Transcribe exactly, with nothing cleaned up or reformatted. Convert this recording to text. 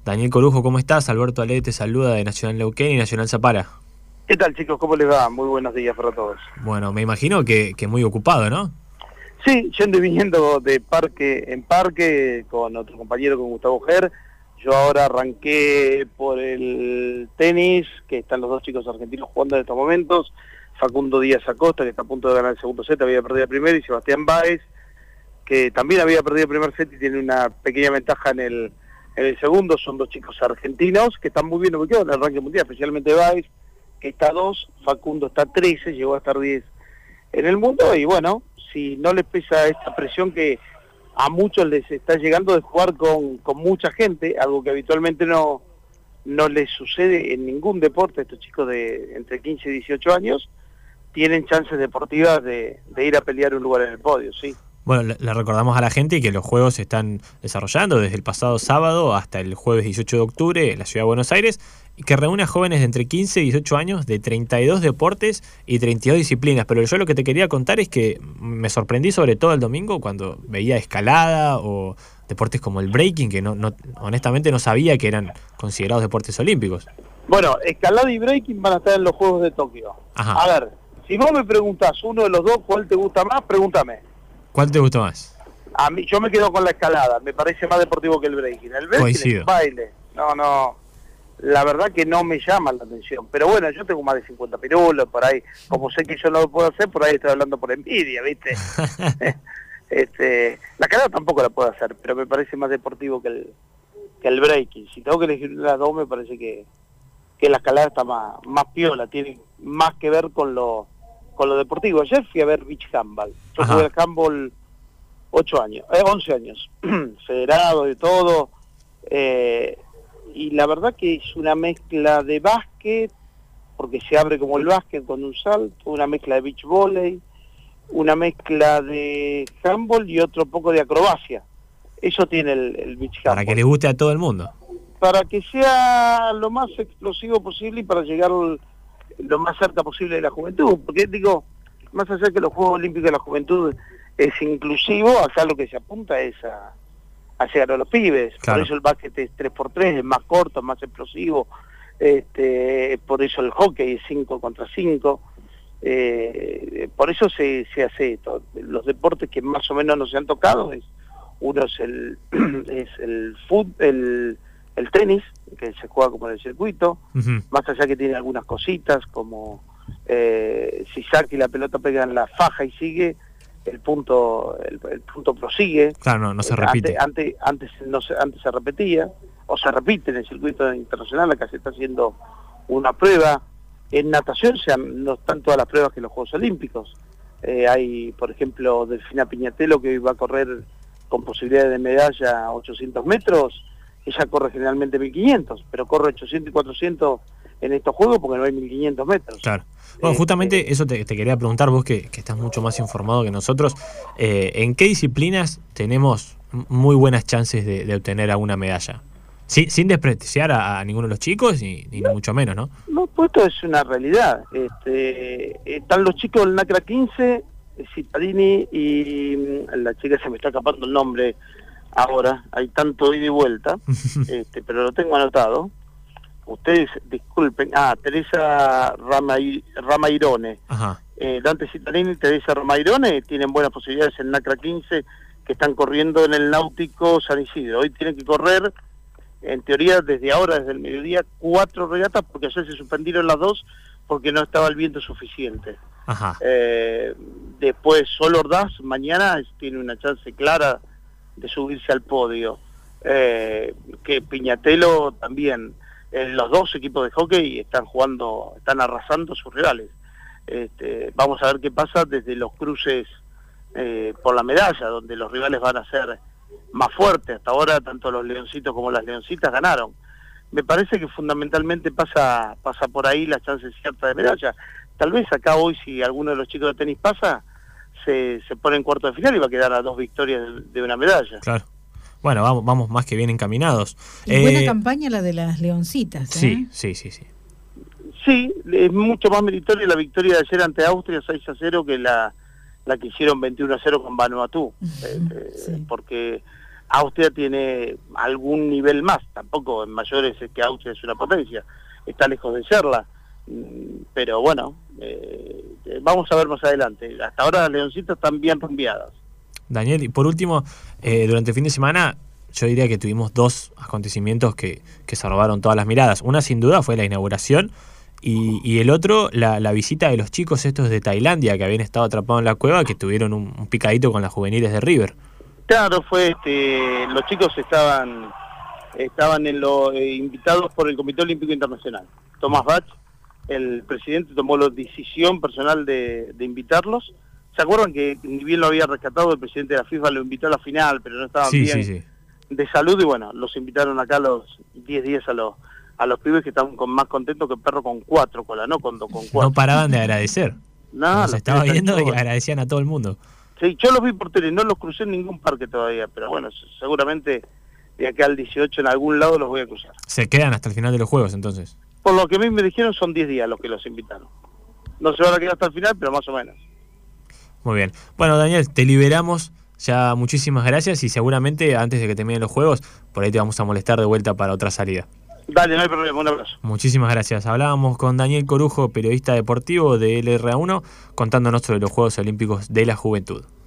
Daniel Corujo, ¿cómo estás? Alberto Ale te saluda de Nacional Neuquén y Nacional Zapara. ¿Qué tal, chicos? ¿Cómo les va? Muy buenos días para todos. Bueno, me imagino que, que muy ocupado, ¿no? Sí, yo ando viniendo de parque en parque con otro compañero, con Gustavo Ger. Yo ahora arranqué por el tenis, que están los dos chicos argentinos jugando en estos momentos. Facundo Díaz Acosta, que está a punto de ganar el segundo set, había perdido el primero, y Sebastián Báez, que también había perdido el primer set y tiene una pequeña ventaja en el, en el segundo. Son dos chicos argentinos que están muy bien ubicados en el ranking mundial, especialmente Báez, que está a dos, Facundo está a trece, llegó a estar diez en el mundo. Y bueno, si no les pesa esta presión que a muchos les está llegando de jugar con, con mucha gente, algo que habitualmente no, no les sucede en ningún deporte, estos chicos de entre quince y dieciocho años tienen chances deportivas de, de ir a pelear un lugar en el podio, sí. Bueno, le, le recordamos a la gente que los juegos se están desarrollando desde el pasado sábado hasta el jueves dieciocho de octubre en la Ciudad de Buenos Aires, y que reúne a jóvenes de entre quince y dieciocho años de treinta y dos deportes y treinta y dos disciplinas. Pero yo lo que te quería contar es que me sorprendí sobre todo el domingo cuando veía escalada o deportes como el breaking, que no, no honestamente no sabía que eran considerados deportes olímpicos. Bueno, escalada y breaking van a estar en los Juegos de Tokio. Ajá. A ver, si vos me preguntás uno de los dos, ¿cuál te gusta más? Pregúntame. ¿Cuál te gustó más? A mí, yo me quedo con la escalada, me parece más deportivo que el breaking. El breaking Coincido. es baile. No, no, la verdad que no me llama la atención. Pero bueno, yo tengo más de cincuenta pirulos, por ahí, como sé que yo no lo puedo hacer, por ahí estoy hablando por envidia, ¿viste? este, la escalada tampoco la puedo hacer, pero me parece más deportivo que el, que el breaking. Si tengo que elegir las dos, me parece que, que la escalada está más, más piola, tiene más que ver con lo... con lo deportivo. Ayer fui a ver beach handball. Yo Ajá. jugué al handball ocho años, eh, once años, federado y todo, eh, y la verdad que es una mezcla de básquet, porque se abre como el básquet con un salto, una mezcla de beach volley, una mezcla de handball y otro poco de acrobacia. Eso tiene el, el beach handball. Para que le guste a todo el mundo. Para que sea lo más explosivo posible y para llegar lo más cerca posible de la juventud, porque digo, más allá que los Juegos Olímpicos de la Juventud es inclusivo, acá lo que se apunta es a, a llegar a los pibes. Claro. Por eso el básquet es tres por tres, es más corto, más explosivo, este, por eso el hockey es cinco contra cinco, eh, por eso se, se hace esto. Los deportes que más o menos nos han tocado, es uno es el, es el fútbol, el el tenis, que se juega como en el circuito, uh-huh. Más allá que tiene algunas cositas, como eh, si saca y la pelota pega en la faja y sigue, el punto el, el punto prosigue. Claro, no, no se repite. Antes, antes, antes, no se, antes se repetía, o se repite en el circuito internacional, acá se está haciendo una prueba. En natación se han, no están todas las pruebas que en los Juegos Olímpicos. Eh, hay, por ejemplo, Delfina Piñatelo, que va a correr con posibilidades de medalla a ochocientos metros, ella corre generalmente mil quinientos, pero corre ochocientos y cuatrocientos en estos juegos porque no hay mil quinientos metros. Claro. Bueno, justamente eh, eso te, te quería preguntar, vos que, que estás mucho más informado que nosotros, eh, ¿en qué disciplinas tenemos muy buenas chances de, de obtener alguna medalla? Sí, sin desprestigiar a, a ninguno de los chicos, ni, ni no, mucho menos, ¿no? No, pues esto es una realidad. Este, están los chicos del NACRA quince, Cittadini y la chica, se me está escapando el nombre ahora, hay tanto ida y vuelta, este, pero lo tengo anotado. Ustedes disculpen, ah, Teresa Ramay, Ramairone, eh, Dante Cittadini y Teresa Ramairone tienen buenas posibilidades en NACRA quince, que están corriendo en el Náutico San Isidro. Hoy tienen que correr, en teoría, desde ahora, desde el mediodía, cuatro regatas, porque ayer se suspendieron las dos porque no estaba el viento suficiente. Ajá. Eh, después, Sol Ordaz, mañana tiene una chance clara de subirse al podio, eh, que Piñatelo también. Eh, los dos equipos de hockey están jugando, están arrasando a sus rivales. Este, vamos a ver qué pasa desde los cruces eh, por la medalla, donde los rivales van a ser más fuertes. Hasta ahora tanto los leoncitos como las leoncitas ganaron. Me parece que fundamentalmente pasa pasa por ahí las chances ciertas de medalla. Tal vez acá hoy, si alguno de los chicos de tenis pasa, Se, se pone en cuarto de final y va a quedar a dos victorias de, de una medalla. Claro. Bueno, vamos, vamos más que bien encaminados. Y eh, buena campaña la de las leoncitas, ¿eh? Sí, sí, sí, sí. Sí, es mucho más meritoria la victoria de ayer ante Austria seis a cero que la, la que hicieron veintiuno a cero con Vanuatu. Uh-huh, eh, sí. Porque Austria tiene algún nivel más, tampoco en mayores es que Austria es una potencia, está lejos de serla, pero bueno, eh, vamos a ver más adelante. Hasta ahora las Leoncitas están bien rumbeadas. Daniel, y por último, eh, durante el fin de semana yo diría que tuvimos dos acontecimientos que, que se robaron todas las miradas. Una sin duda fue la inauguración y, y el otro la, la visita de los chicos estos de Tailandia que habían estado atrapados en la cueva, que tuvieron un, un picadito con las juveniles de River. Claro, fue este, los chicos estaban estaban en lo, eh, invitados por el Comité Olímpico Internacional. Tomás Bach, el presidente, tomó la decisión personal de, de invitarlos. ¿Se acuerdan que ni bien lo había rescatado el presidente de la FIFA, lo invitó a la final, pero no estaban sí, bien sí, sí. de salud? Y bueno, los invitaron acá a los diez días a los a los pibes que estaban con, más contentos que perro con cuatro cola, no con dos, con cuatro. No paraban de agradecer. No, los estaba viendo y agradecían a todo el mundo. Sí, yo los vi por tele, no los crucé en ningún parque todavía, pero bueno, seguramente de acá al dieciocho en algún lado los voy a cruzar. Se quedan hasta el final de los juegos, entonces. Por lo que a mí me dijeron son diez días los que los invitaron. No se van a quedar hasta el final, pero más o menos. Muy bien. Bueno, Daniel, te liberamos. Ya muchísimas gracias y seguramente antes de que terminen los juegos, por ahí te vamos a molestar de vuelta para otra salida. Dale, no hay problema, un abrazo. Muchísimas gracias. Hablábamos con Daniel Corujo, periodista deportivo de L R A uno, contándonos sobre los Juegos Olímpicos de la Juventud.